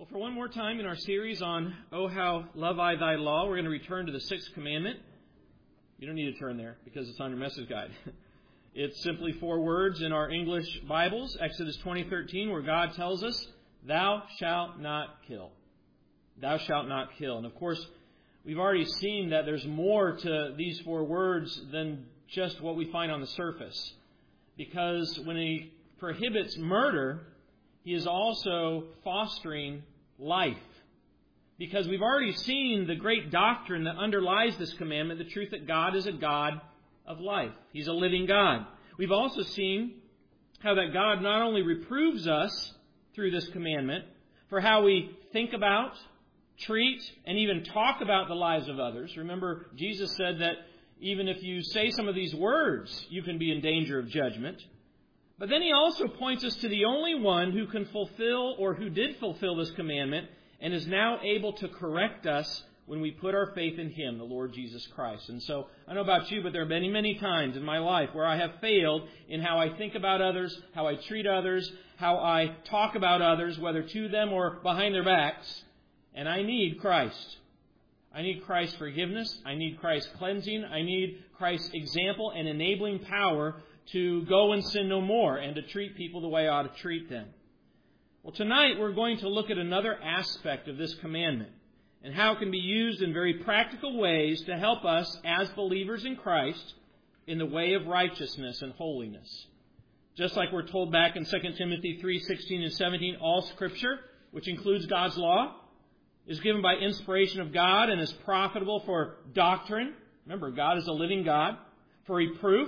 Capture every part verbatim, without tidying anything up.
Well, for one more time in our series on Oh, How Love I Thy Law, we're going to return to the sixth commandment. You don't need to turn there because it's on your message guide. It's simply four words in our English Bibles, Exodus twenty thirteen, where God tells us, Thou shalt not kill. Thou shalt not kill. And of course, we've already seen that there's more to these four words than just what we find on the surface. Because when He prohibits murder, He is also fostering life. Because we've already seen the great doctrine that underlies this commandment, the truth that God is a God of life. He's a living God. We've also seen how that God not only reproves us through this commandment for how we think about, treat, and even talk about the lives of others. Remember, Jesus said that even if you say some of these words, you can be in danger of judgment. But then He also points us to the only one who can fulfill or who did fulfill this commandment and is now able to correct us when we put our faith in Him, the Lord Jesus Christ. And so, I don't know about you, but there are many, many times in my life where I have failed in how I think about others, how I treat others, how I talk about others, whether to them or behind their backs. And I need Christ. I need Christ's forgiveness. I need Christ's cleansing. I need Christ's example and enabling power to go and sin no more and to treat people the way I ought to treat them. Well, tonight we're going to look at another aspect of this commandment and how it can be used in very practical ways to help us as believers in Christ in the way of righteousness and holiness. Just like we're told back in Second Timothy three sixteen and seventeen, all Scripture, which includes God's law, is given by inspiration of God and is profitable for doctrine. Remember, God is a living God. For reproof,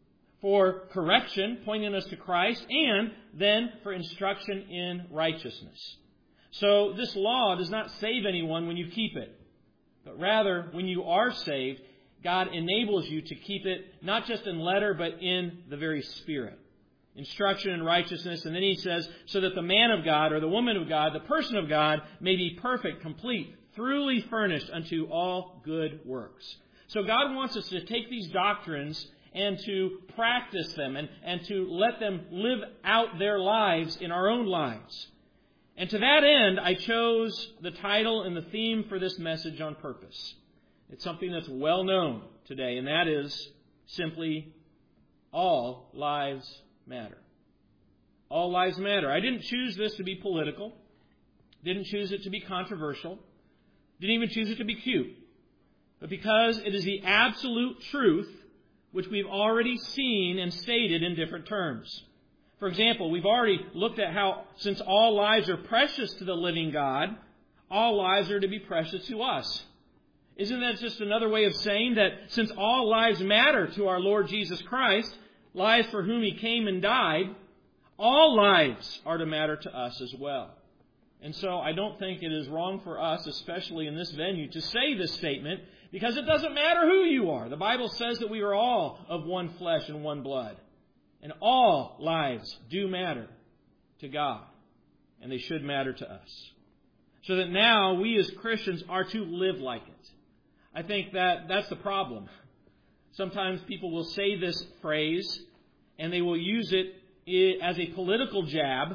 for correction, pointing us to Christ, and then for instruction in righteousness. So this law does not save anyone when you keep it, but rather when you are saved, God enables you to keep it not just in letter, but in the very Spirit. Instruction in righteousness, and then He says, so that the man of God or the woman of God, the person of God, may be perfect, complete, thoroughly furnished unto all good works. So God wants us to take these doctrines and to practice them and, and to let them live out their lives in our own lives. And to that end, I chose the title and the theme for this message on purpose. It's something that's well known today, and that is simply, All Lives Matter. All lives matter. I didn't choose this to be political. Didn't choose it to be controversial. Didn't even choose it to be cute. But because it is the absolute truth which we've already seen and stated in different terms. For example, we've already looked at how, since all lives are precious to the living God, all lives are to be precious to us. Isn't that just another way of saying that since all lives matter to our Lord Jesus Christ, lives for whom He came and died, all lives are to matter to us as well. And so I don't think it is wrong for us, especially in this venue, to say this statement, because it doesn't matter who you are. The Bible says that we are all of one flesh and one blood. And all lives do matter to God. And they should matter to us. So that now we as Christians are to live like it. I think that that's the problem. Sometimes people will say this phrase and they will use it as a political jab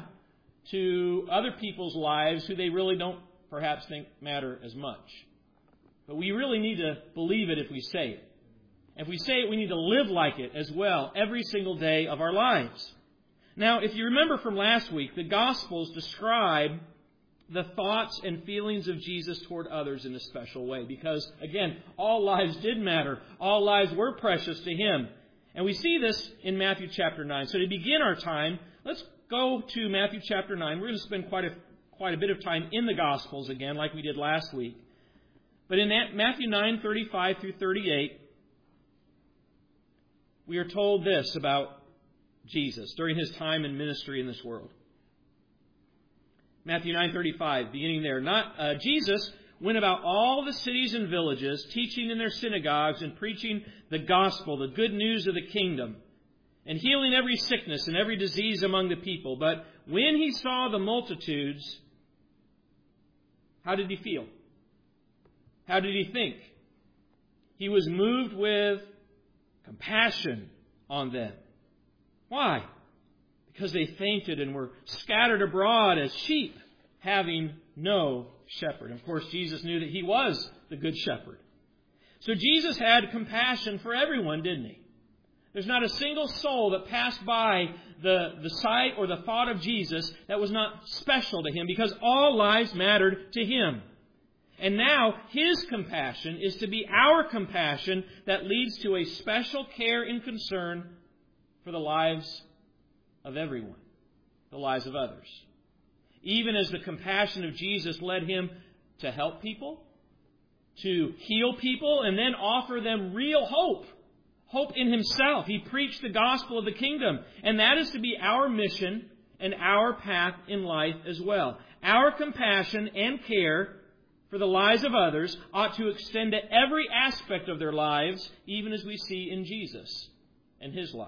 to other people's lives who they really don't perhaps think matter as much. But we really need to believe it if we say it. If we say it, we need to live like it as well every single day of our lives. Now, if you remember from last week, the Gospels describe the thoughts and feelings of Jesus toward others in a special way. Because, again, all lives did matter. All lives were precious to Him. And we see this in Matthew chapter nine. So to begin our time, let's go to Matthew chapter nine. We're going to spend quite a, quite a bit of time in the Gospels again, like we did last week. But in Matthew nine, thirty-five through thirty-eight, we are told this about Jesus during His time in ministry in this world. Matthew nine, thirty-five, beginning there. Not uh, Jesus went about all the cities and villages, teaching in their synagogues and preaching the gospel, the good news of the kingdom, and healing every sickness and every disease among the people. But when He saw the multitudes, how did He feel? How did He think? He was moved with compassion on them. Why? Because they fainted and were scattered abroad as sheep having no shepherd. Of course, Jesus knew that He was the Good Shepherd. So Jesus had compassion for everyone, didn't He? There's not a single soul that passed by the, the sight or the thought of Jesus that was not special to Him, because all lives mattered to Him. And now His compassion is to be our compassion that leads to a special care and concern for the lives of everyone, the lives of others. Even as the compassion of Jesus led Him to help people, to heal people, and then offer them real hope. Hope in Himself. He preached the gospel of the kingdom. And that is to be our mission and our path in life as well. Our compassion and care for the lives of others ought to extend to every aspect of their lives, even as we see in Jesus and His life.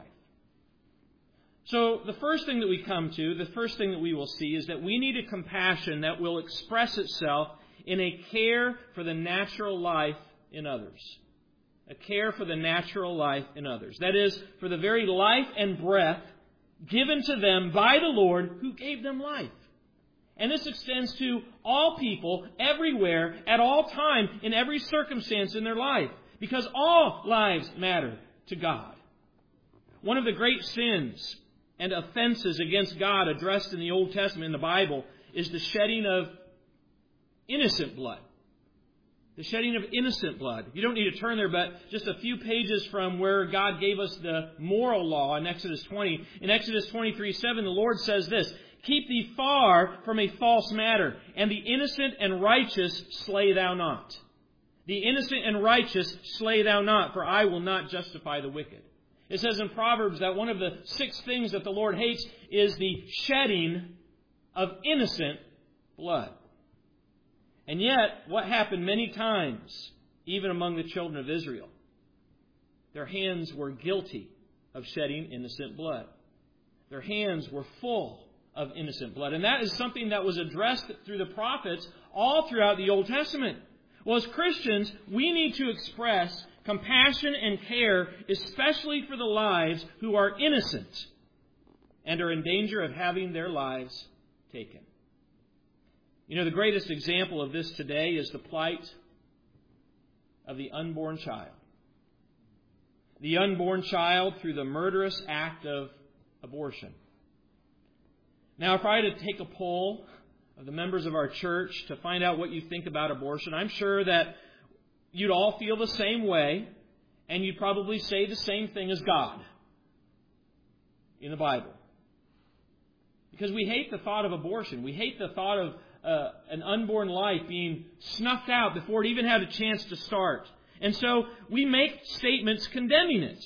So the first thing that we come to, the first thing that we will see, is that we need a compassion that will express itself in a care for the natural life in others. A care for the natural life in others. That is, for the very life and breath given to them by the Lord who gave them life. And this extends to all people, everywhere, at all time, in every circumstance in their life. Because all lives matter to God. One of the great sins and offenses against God addressed in the Old Testament, in the Bible, is the shedding of innocent blood. The shedding of innocent blood. You don't need to turn there, but just a few pages from where God gave us the moral law in Exodus twenty. In Exodus twenty-three seven, the Lord says this, "Keep thee far from a false matter, and the innocent and righteous slay thou not. The innocent and righteous slay thou not, for I will not justify the wicked." It says in Proverbs that one of the six things that the Lord hates is the shedding of innocent blood. And yet, what happened many times, even among the children of Israel? Their hands were guilty of shedding innocent blood. Their hands were full of innocent blood. And that is something that was addressed through the prophets all throughout the Old Testament. Well, as Christians, we need to express compassion and care, especially for the lives who are innocent and are in danger of having their lives taken. You know, the greatest example of this today is the plight of the unborn child. The unborn child through the murderous act of abortion. Now, if I had to take a poll of the members of our church to find out what you think about abortion, I'm sure that you'd all feel the same way, and you'd probably say the same thing as God in the Bible. Because we hate the thought of abortion. We hate the thought of uh, an unborn life being snuffed out before it even had a chance to start. And so we make statements condemning it.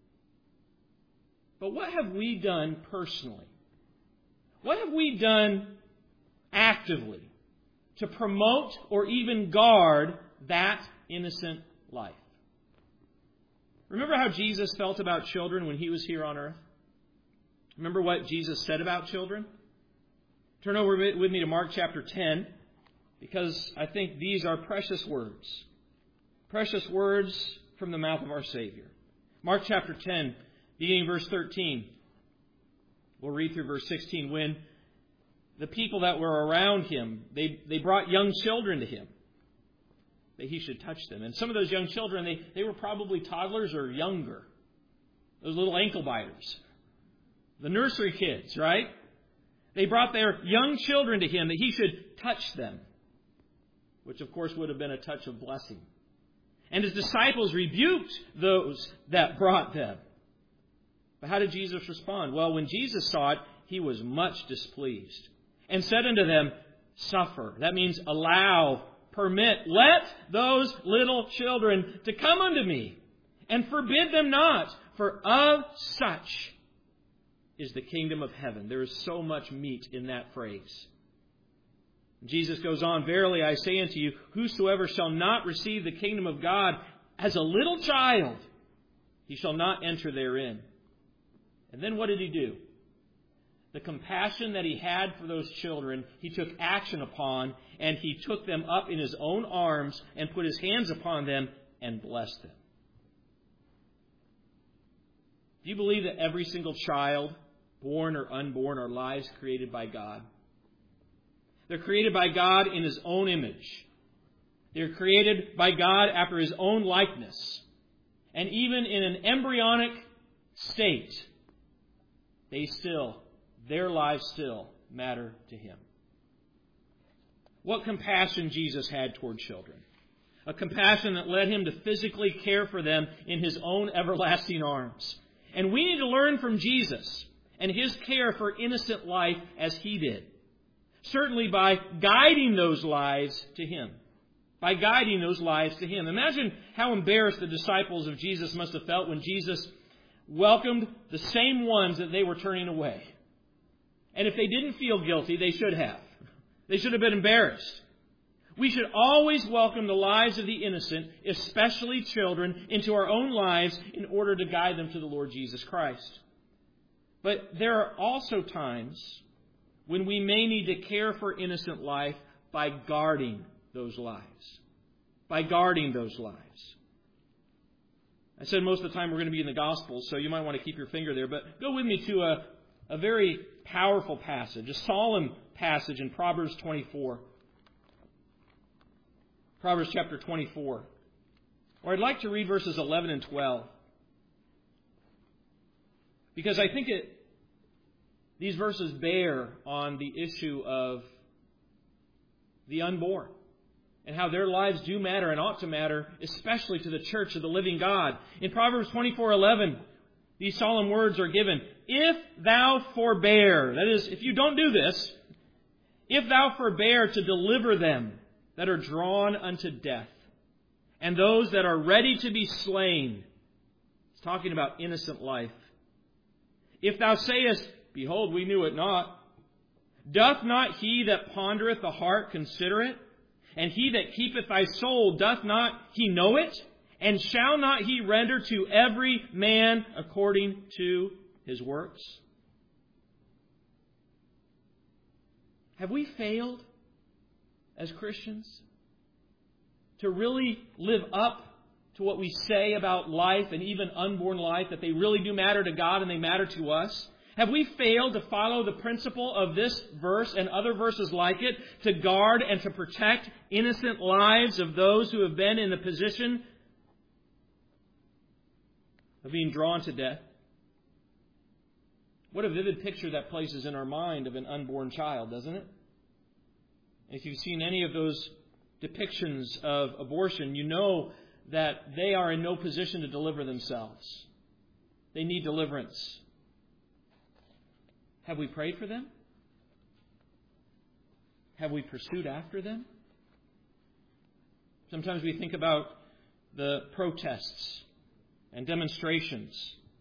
But what have we done personally? What have we done actively to promote or even guard that innocent life? Remember how Jesus felt about children when He was here on earth? Remember what Jesus said about children? Turn over with me to Mark chapter ten, because I think these are precious words. Precious words from the mouth of our Savior. Mark chapter ten, beginning verse thirteen. We'll read through verse sixteen. When the people that were around Him, they, they brought young children to Him, that He should touch them. And some of those young children, they, they were probably toddlers or younger. Those little ankle biters. The nursery kids, right? They brought their young children to Him that He should touch them, which of course would have been a touch of blessing. And His disciples rebuked those that brought them. But how did Jesus respond? Well, when Jesus saw it, He was much displeased and said unto them, "Suffer." That means allow, permit, let those little children to come unto me, and forbid them not, for of such is the kingdom of heaven. There is so much meat in that phrase. Jesus goes on, "Verily I say unto you, whosoever shall not receive the kingdom of God as a little child, he shall not enter therein." And then what did He do? The compassion that He had for those children, He took action upon, and He took them up in His own arms and put His hands upon them and blessed them. Do you believe that every single child, born or unborn, are lives created by God? They're created by God in His own image. They're created by God after His own likeness. And even in an embryonic state, they still, their lives still matter to Him. What compassion Jesus had toward children. A compassion that led Him to physically care for them in His own everlasting arms. And we need to learn from Jesus and His care for innocent life as He did. Certainly by guiding those lives to Him. By guiding those lives to Him. Imagine how embarrassed the disciples of Jesus must have felt when Jesus welcomed the same ones that they were turning away. And if they didn't feel guilty, they should have. They should have been embarrassed. We should always welcome the lives of the innocent, especially children, into our own lives in order to guide them to the Lord Jesus Christ. But there are also times when we may need to care for innocent life by guarding those lives. By guarding those lives. I said most of the time we're going to be in the Gospels, so you might want to keep your finger there. But go with me to a, a very powerful passage, a solemn passage in Proverbs twenty-four. Proverbs chapter twenty-four. Or I'd like to read verses eleven and twelve. Because I think it, these verses bear on the issue of the unborn. And how their lives do matter and ought to matter, especially to the church of the living God. In Proverbs twenty-four eleven, these solemn words are given. If thou forbear, that is, if you don't do this, if thou forbear to deliver them that are drawn unto death, and those that are ready to be slain. It's talking about innocent life. If thou sayest, behold, we knew it not, doth not he that pondereth the heart consider it? And he that keepeth thy soul, doth not he know it? And shall not he render to every man according to his works? Have we failed as Christians to really live up to what we say about life and even unborn life, that they really do matter to God and they matter to us? Have we failed to follow the principle of this verse and other verses like it to guard and to protect innocent lives of those who have been in the position of being drawn to death? What a vivid picture that places in our mind of an unborn child, doesn't it? If you've seen any of those depictions of abortion, you know that they are in no position to deliver themselves. They need deliverance. Have we prayed for them? Have we pursued after them? Sometimes we think about the protests and demonstrations.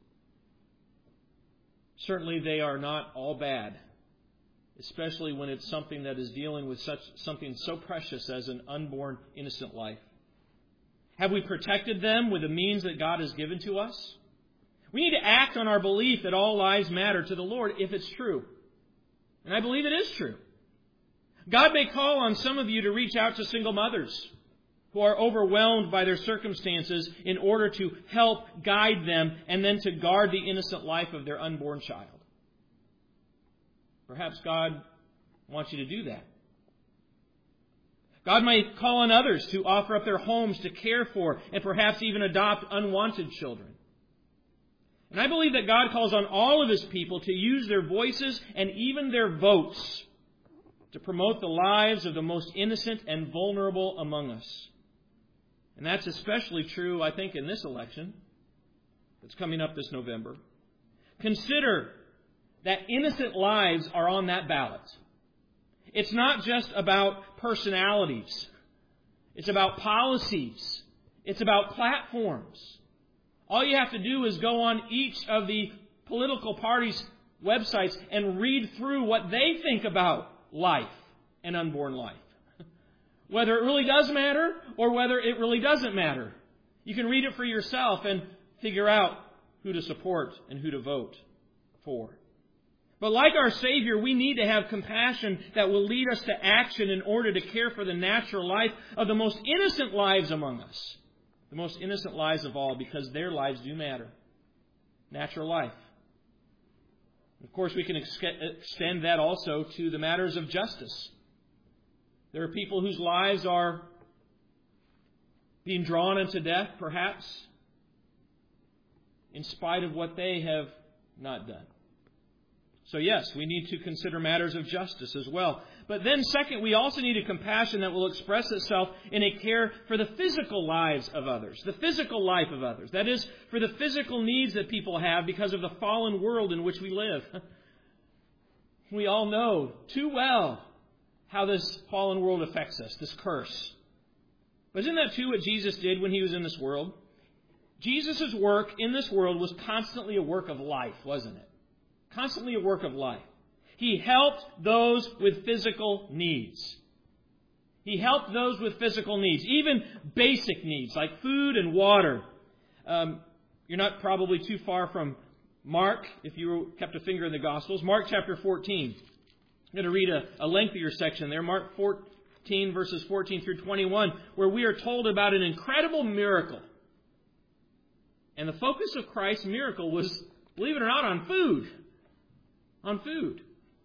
Certainly they are not all bad, especially when it's something that is dealing with such something so precious as an unborn innocent life. Have we protected them with the means that God has given to us? We need to act on our belief that all lives matter to the Lord if it's true. And I believe it is true. God may call on some of you to reach out to single mothers who are overwhelmed by their circumstances in order to help guide them and then to guard the innocent life of their unborn child. Perhaps God wants you to do that. God might call on others to offer up their homes to care for and perhaps even adopt unwanted children. And I believe that God calls on all of His people to use their voices and even their votes to promote the lives of the most innocent and vulnerable among us. And that's especially true, I think, in this election that's coming up this November. Consider that innocent lives are on that ballot. It's not just about personalities. It's about policies. It's about platforms. All you have to do is go on each of the political parties' websites and read through what they think about life and unborn life. Whether it really does matter or whether it really doesn't matter. You can read it for yourself and figure out who to support and who to vote for. But like our Savior, we need to have compassion that will lead us to action in order to care for the natural life of the most innocent lives among us. The most innocent lives of all, because their lives do matter. Natural life. Of course, we can ex- extend that also to the matters of justice. There are people whose lives are being drawn into death, perhaps, in spite of what they have not done. So yes, we need to consider matters of justice as well. But then second, we also need a compassion that will express itself in a care for the physical lives of others, the physical life of others. That is, for the physical needs that people have because of the fallen world in which we live. We all know too well how this fallen world affects us, this curse. But isn't that too what Jesus did when He was in this world? Jesus' work in this world was constantly a work of life, wasn't it? Constantly a work of life. He helped those with physical needs. He helped those with physical needs, even basic needs like food and water. Um, you're not probably too far from Mark, if you kept a finger in the Gospels. Mark chapter fourteen. I'm going to read a, a lengthier section there. Mark fourteen, verses fourteen through twenty-one, where we are told about an incredible miracle. And the focus of Christ's miracle was, believe it or not, on food. On food.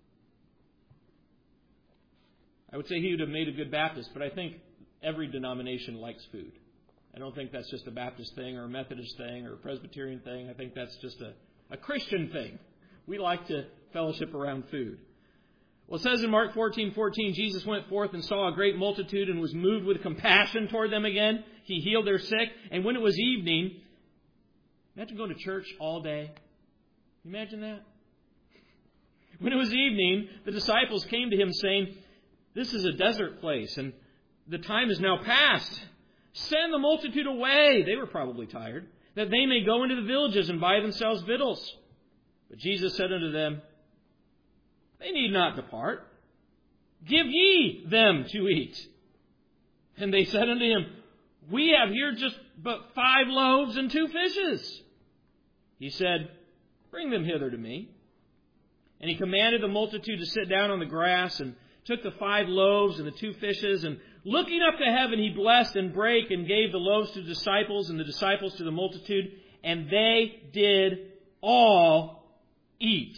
I would say he would have made a good Baptist, but I think every denomination likes food. I don't think that's just a Baptist thing or a Methodist thing or a Presbyterian thing. I think that's just a, a Christian thing. We like to fellowship around food. Well, it says in Mark fourteen fourteen, Jesus went forth and saw a great multitude and was moved with compassion toward them again. He healed their sick. And when it was evening, imagine going to church all day. Can you imagine that? When it was evening, the disciples came to Him saying, "This is a desert place, and the time is now past. Send the multitude away." They were probably tired. "That they may go into the villages and buy themselves victuals." But Jesus said unto them, "They need not depart. Give ye them to eat." And they said unto Him, "We have here just but five loaves and two fishes." He said, "Bring them hither to me." And He commanded the multitude to sit down on the grass, and took the five loaves and the two fishes, and looking up to heaven, He blessed and brake and gave the loaves to the disciples and the disciples to the multitude, and they did all eat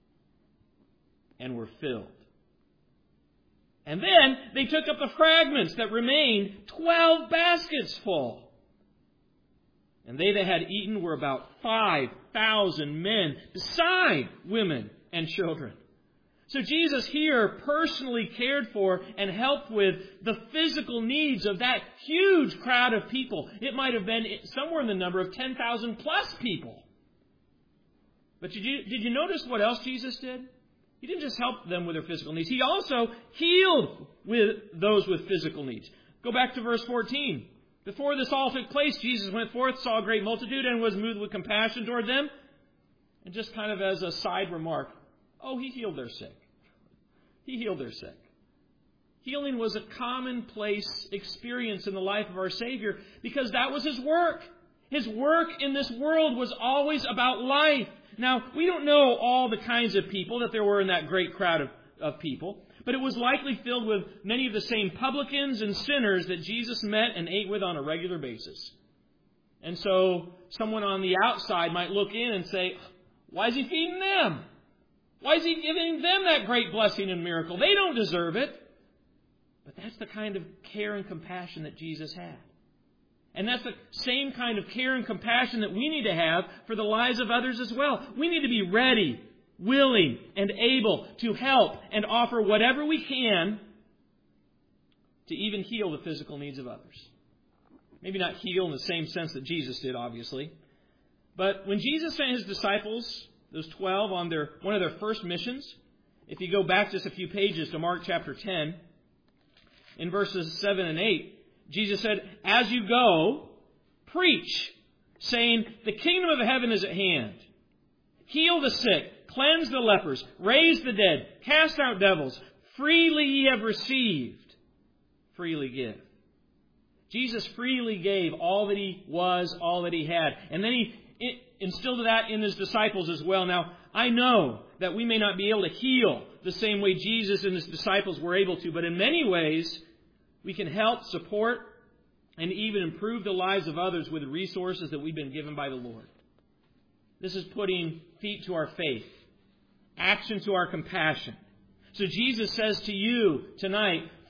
and were filled. And then they took up the fragments that remained, twelve baskets full. And they that had eaten were about five thousand men, beside women and children. So Jesus here personally cared for and helped with the physical needs of that huge crowd of people. It might have been somewhere in the number of ten thousand plus people. But did you, did you notice what else Jesus did? He didn't just help them with their physical needs. He also healed with those with physical needs. Go back to verse fourteen. Before this all took place, Jesus went forth, saw a great multitude, and was moved with compassion toward them. And just kind of as a side remark, oh, He healed their sick. He healed their sick. Healing was a commonplace experience in the life of our Savior because that was His work. His work in this world was always about life. Now, we don't know all the kinds of people that there were in that great crowd of, of people, but it was likely filled with many of the same publicans and sinners that Jesus met and ate with on a regular basis. And so someone on the outside might look in and say, why is He feeding them? Why is He giving them that great blessing and miracle? They don't deserve it. But that's the kind of care and compassion that Jesus had. And that's the same kind of care and compassion that we need to have for the lives of others as well. We need to be ready, willing, and able to help and offer whatever we can to even heal the physical needs of others. Maybe not heal in the same sense that Jesus did, obviously. But when Jesus sent His disciples, those twelve, on their one of their first missions, if you go back just a few pages to Mark chapter ten, in verses seven and eight, Jesus said, "As you go, preach, saying, the kingdom of heaven is at hand. Heal the sick, cleanse the lepers, raise the dead, cast out devils. Freely ye have received, freely give." Jesus freely gave all that He was, all that He had. And then He instilled that in His disciples as well. Now, I know that we may not be able to heal the same way Jesus and His disciples were able to, but in many ways, we can help, support, and even improve the lives of others with the resources that we've been given by the Lord. This is putting feet to our faith, action to our compassion. So Jesus says to you tonight,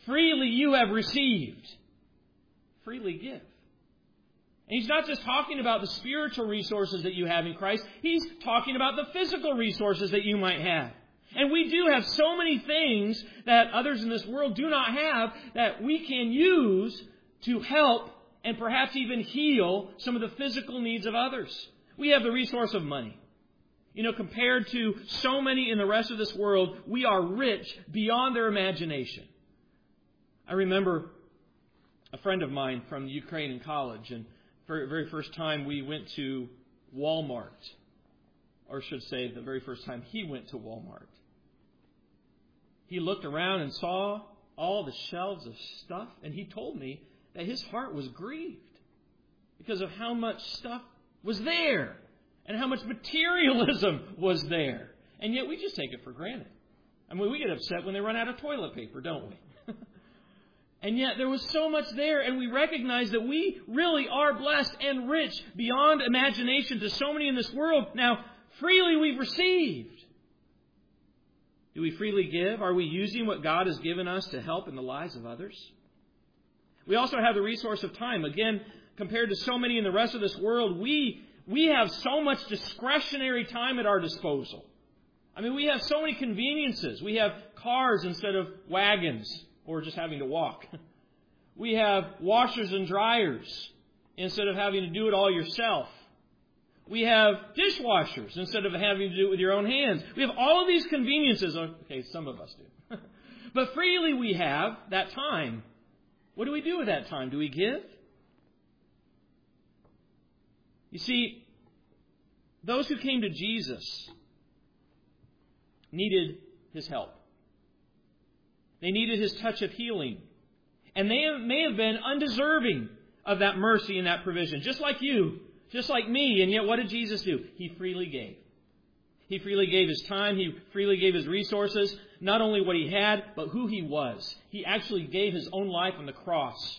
freely you have received, freely give. And He's not just talking about the spiritual resources that you have in Christ. He's talking about the physical resources that you might have. And we do have so many things that others in this world do not have that we can use to help and perhaps even heal some of the physical needs of others. We have the resource of money. You know, compared to so many in the rest of this world, we are rich beyond their imagination. I remember a friend of mine from Ukraine in college, and for the very first time we went to Walmart. Or I should say, the very first time he went to Walmart. He looked around and saw all the shelves of stuff, and he told me that his heart was grieved because of how much stuff was there and how much materialism was there. And yet we just take it for granted. I mean, we get upset when they run out of toilet paper, don't we? And yet there was so much there, and we recognize that we really are blessed and rich beyond imagination to so many in this world. Now, freely we've received. Do we freely give? Are we using what God has given us to help in the lives of others? We also have the resource of time. Again, compared to so many in the rest of this world, we we have so much discretionary time at our disposal. I mean, we have so many conveniences. We have cars instead of wagons or just having to walk. We have washers and dryers instead of having to do it all yourself. We have dishwashers instead of having to do it with your own hands. We have all of these conveniences. Okay, some of us do. But freely we have that time. What do we do with that time? Do we give? You see, those who came to Jesus needed His help. They needed His touch of healing. And they may have been undeserving of that mercy and that provision, just like you. Just like me, and yet what did Jesus do? He freely gave. He freely gave His time. He freely gave His resources. Not only what He had, but who He was. He actually gave His own life on the cross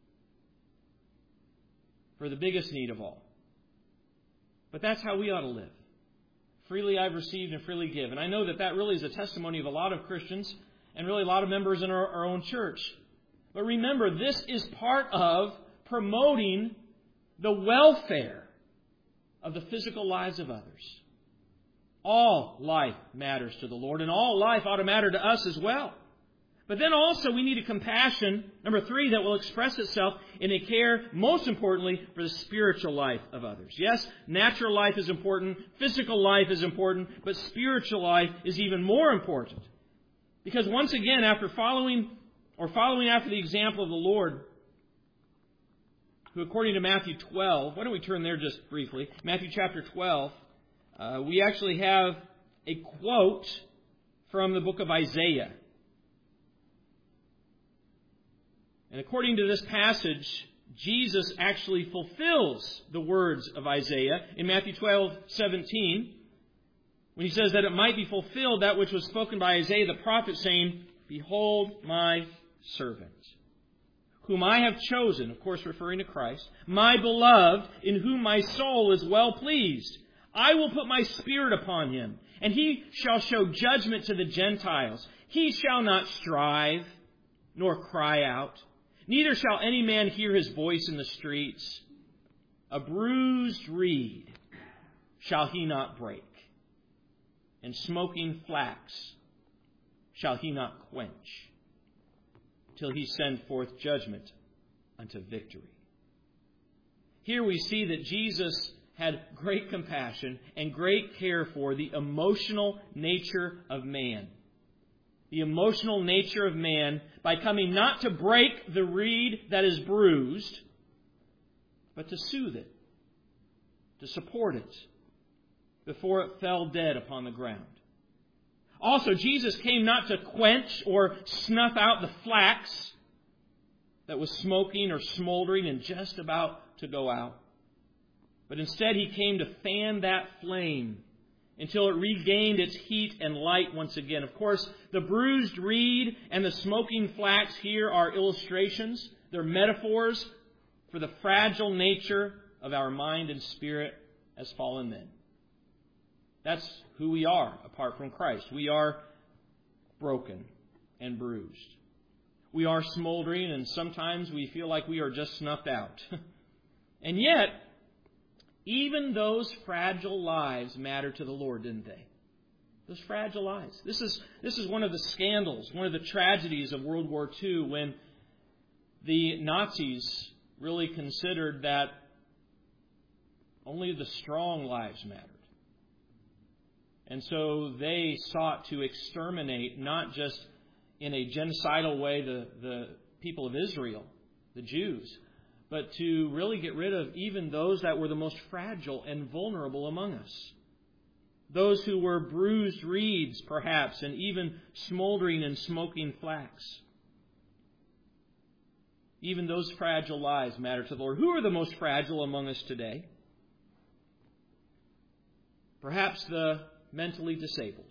for the biggest need of all. But that's how we ought to live. Freely I've received and freely give. And I know that that really is a testimony of a lot of Christians and really a lot of members in our, our own church. But remember, this is part of promoting the welfare of the physical lives of others. All life matters to the Lord, and all life ought to matter to us as well. But then also we need a compassion, number three, that will express itself in a care, most importantly, for the spiritual life of others. Yes, natural life is important, physical life is important, but spiritual life is even more important. Because once again, after following or following after the example of the Lord, who according to Matthew twelve, why don't we turn there just briefly? Matthew chapter twelve, uh, we actually have a quote from the book of Isaiah. And according to this passage, Jesus actually fulfills the words of Isaiah in Matthew twelve seventeen, when He says that it might be fulfilled that which was spoken by Isaiah the prophet, saying, "Behold my servant, whom I have chosen," of course referring to Christ, "my beloved, in whom my soul is well pleased. I will put my Spirit upon Him, and He shall show judgment to the Gentiles. He shall not strive, nor cry out. Neither shall any man hear His voice in the streets. A bruised reed shall He not break, and smoking flax shall He not quench, till He send forth judgment unto victory." Here we see that Jesus had great compassion and great care for the emotional nature of man. The emotional nature of man by coming not to break the reed that is bruised, but to soothe it, to support it, before it fell dead upon the ground. Also, Jesus came not to quench or snuff out the flax that was smoking or smoldering and just about to go out. But instead, He came to fan that flame until it regained its heat and light once again. Of course, the bruised reed and the smoking flax here are illustrations. They're metaphors for the fragile nature of our mind and spirit as fallen men. That's who we are apart from Christ. We are broken and bruised. we are smoldering, and sometimes we feel like we are just snuffed out. And yet, even those fragile lives mattered to the Lord, didn't they? Those fragile lives. This is, this is one of the scandals, one of the tragedies of World War Two, when the Nazis really considered that only the strong lives mattered. And so they sought to exterminate, not just in a genocidal way, the, the people of Israel, the Jews, but to really get rid of even those that were the most fragile and vulnerable among us. Those who were bruised reeds, perhaps, and even smoldering and smoking flax. Even those fragile lives matter to the Lord. Who are the most fragile among us today? Perhaps the mentally disabled.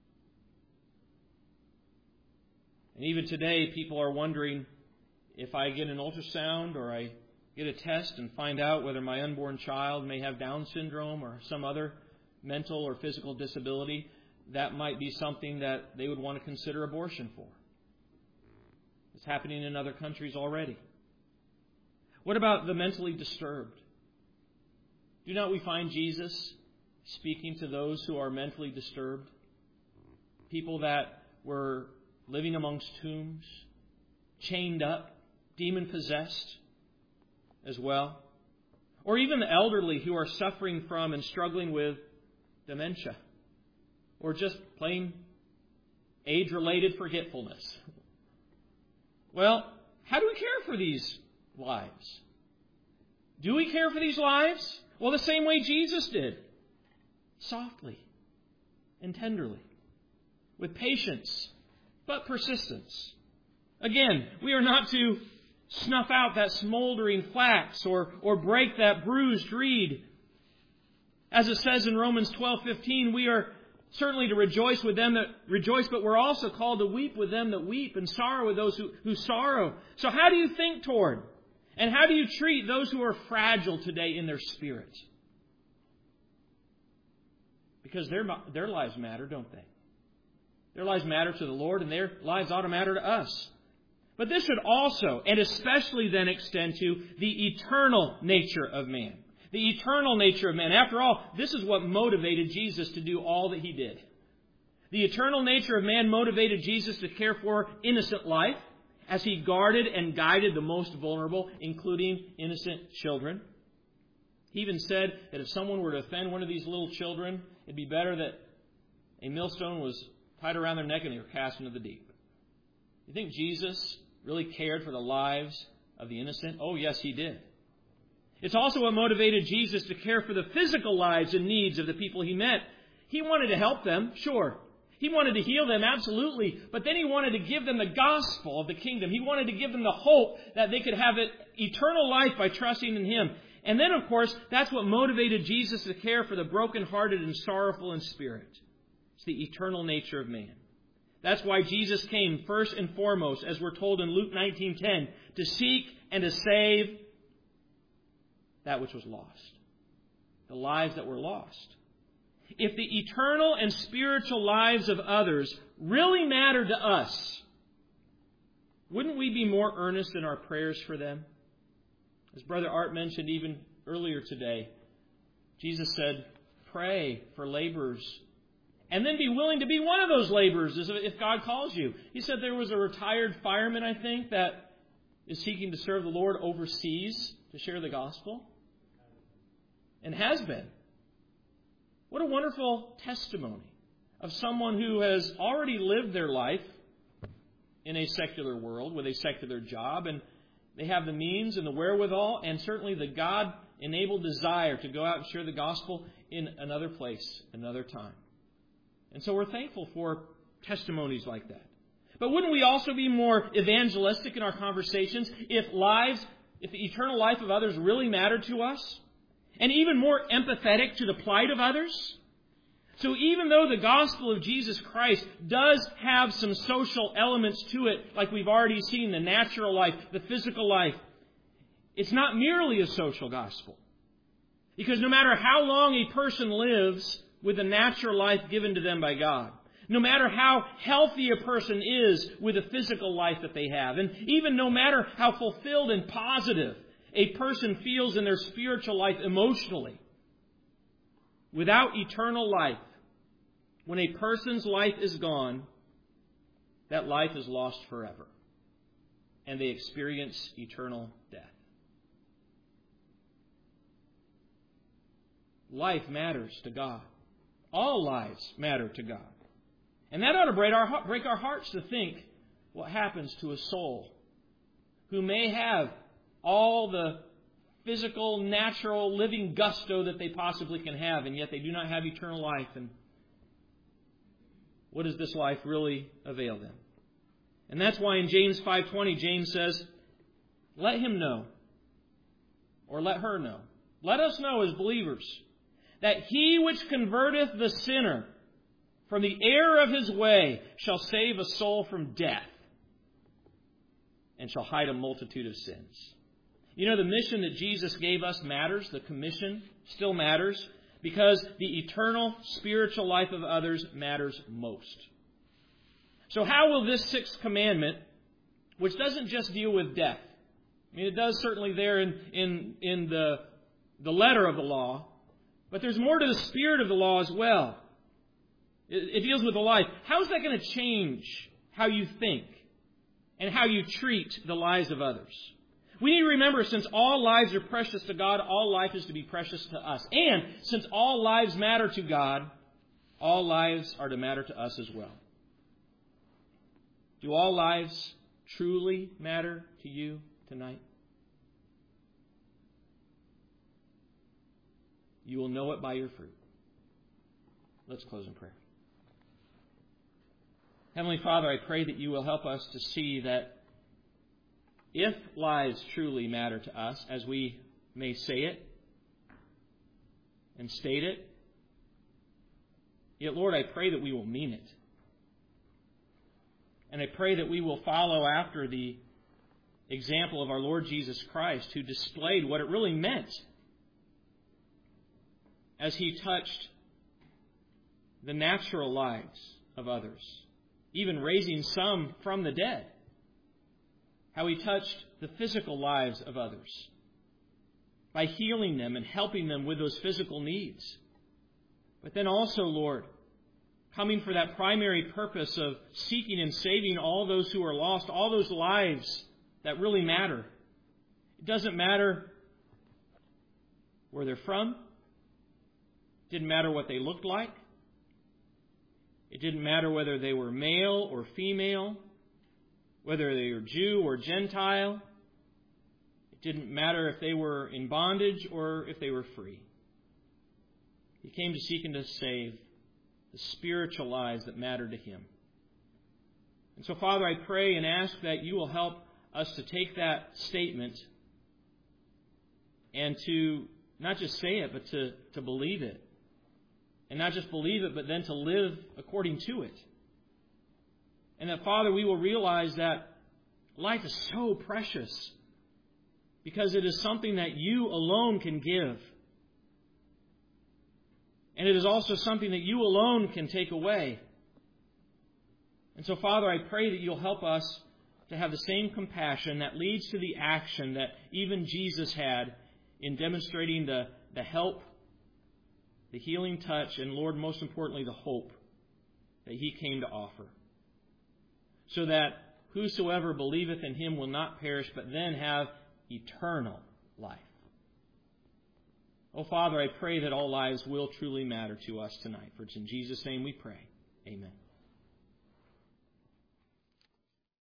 And even today, people are wondering, if I get an ultrasound or I get a test and find out whether my unborn child may have Down syndrome or some other mental or physical disability, that might be something that they would want to consider abortion for. It's happening in other countries already. What about the mentally disturbed? Do not we find Jesus speaking to those who are mentally disturbed? People that were living amongst tombs, chained up, demon-possessed as well. Or even the elderly who are suffering from and struggling with dementia. Or just plain age-related forgetfulness. Well, how do we care for these lives? Do we care for these lives? Well, the same way Jesus did. Softly and tenderly. With patience, but persistence. Again, we are not to snuff out that smoldering flax or, or break that bruised reed. As it says in Romans twelve fifteen, we are certainly to rejoice with them that rejoice, but we're also called to weep with them that weep and sorrow with those who, who sorrow. So how do you think toward and how do you treat those who are fragile today in their spirit? Because their, their lives matter, don't they? Their lives matter to the Lord, and their lives ought to matter to us. But this should also, and especially then, extend to the eternal nature of man. The eternal nature of man. After all, this is what motivated Jesus to do all that He did. The eternal nature of man motivated Jesus to care for innocent life as He guarded and guided the most vulnerable, including innocent children. He even said that if someone were to offend one of these little children, it'd be better that a millstone was tied around their neck and they were cast into the deep. You think Jesus really cared for the lives of the innocent? Oh, yes, He did. It's also what motivated Jesus to care for the physical lives and needs of the people He met. He wanted to help them, sure. He wanted to heal them, absolutely. But then He wanted to give them the gospel of the kingdom. He wanted to give them the hope that they could have eternal life by trusting in Him. And then, of course, that's what motivated Jesus to care for the brokenhearted and sorrowful in spirit. It's the eternal nature of man. That's why Jesus came first and foremost, as we're told in Luke nineteen ten, to seek and to save that which was lost. The lives that were lost. If the eternal and spiritual lives of others really matter to us, wouldn't we be more earnest in our prayers for them? As Brother Art mentioned even earlier today, Jesus said, pray for laborers. And then be willing to be one of those laborers if God calls you. He said there was a retired fireman, I think, that is seeking to serve the Lord overseas to share the gospel. And has been. What a wonderful testimony of someone who has already lived their life in a secular world with a secular job, and they have the means and the wherewithal and certainly the God-enabled desire to go out and share the gospel in another place, another time. And so we're thankful for testimonies like that. But wouldn't we also be more evangelistic in our conversations if lives, if the eternal life of others really mattered to us? And even more empathetic to the plight of others? So even though the gospel of Jesus Christ does have some social elements to it, like we've already seen, the natural life, the physical life, it's not merely a social gospel. Because no matter how long a person lives with the natural life given to them by God, No matter how healthy a person is with the physical life that they have, and even no matter how fulfilled and positive a person feels in their spiritual life emotionally, without eternal life, when a person's life is gone, that life is lost forever, and they experience eternal death. Life matters to God. All lives matter to God. And that ought to break our, break our hearts to think what happens to a soul who may have all the physical, natural, living gusto that they possibly can have, and yet they do not have eternal life. And what does this life really avail them? And that's why in James five twenty, James says, let him know, or let her know. Let us know as believers that he which converteth the sinner from the error of his way shall save a soul from death and shall hide a multitude of sins. You know, the mission that Jesus gave us matters. The commission still matters because the eternal spiritual life of others matters most. So how will this sixth commandment, which doesn't just deal with death, I mean, it does certainly there in, in, in the, the letter of the law, but there's more to the spirit of the law as well. It deals with the life. How is that going to change how you think and how you treat the lives of others? We need to remember, since all lives are precious to God, all life is to be precious to us. And since all lives matter to God, all lives are to matter to us as well. Do all lives truly matter to you tonight? You will know it by your fruit. Let's close in prayer. Heavenly Father, I pray that you will help us to see that if lives truly matter to us, as we may say it and state it, yet, Lord, I pray that we will mean it. And I pray that we will follow after the example of our Lord Jesus Christ, who displayed what it really meant as he touched the natural lives of others, even raising some from the dead. How he touched the physical lives of others by healing them and helping them with those physical needs. But then also, Lord, coming for that primary purpose of seeking and saving all those who are lost, all those lives that really matter. It doesn't matter where they're from. It didn't matter what they looked like. It didn't matter whether they were male or female, whether they were Jew or Gentile. It didn't matter if they were in bondage or if they were free. He came to seek and to save the spiritual lives that matter to him. And so, Father, I pray and ask that you will help us to take that statement and to not just say it, but to, to believe it. And not just believe it, but then to live according to it. And that, Father, we will realize that life is so precious because it is something that you alone can give. And it is also something that you alone can take away. And so, Father, I pray that you'll help us to have the same compassion that leads to the action that even Jesus had in demonstrating the, the help, the healing touch, and, Lord, most importantly, the hope that he came to offer. So that whosoever believeth in him will not perish, but then have eternal life. Oh, Father, I pray that all lives will truly matter to us tonight. For it's in Jesus' name we pray. Amen.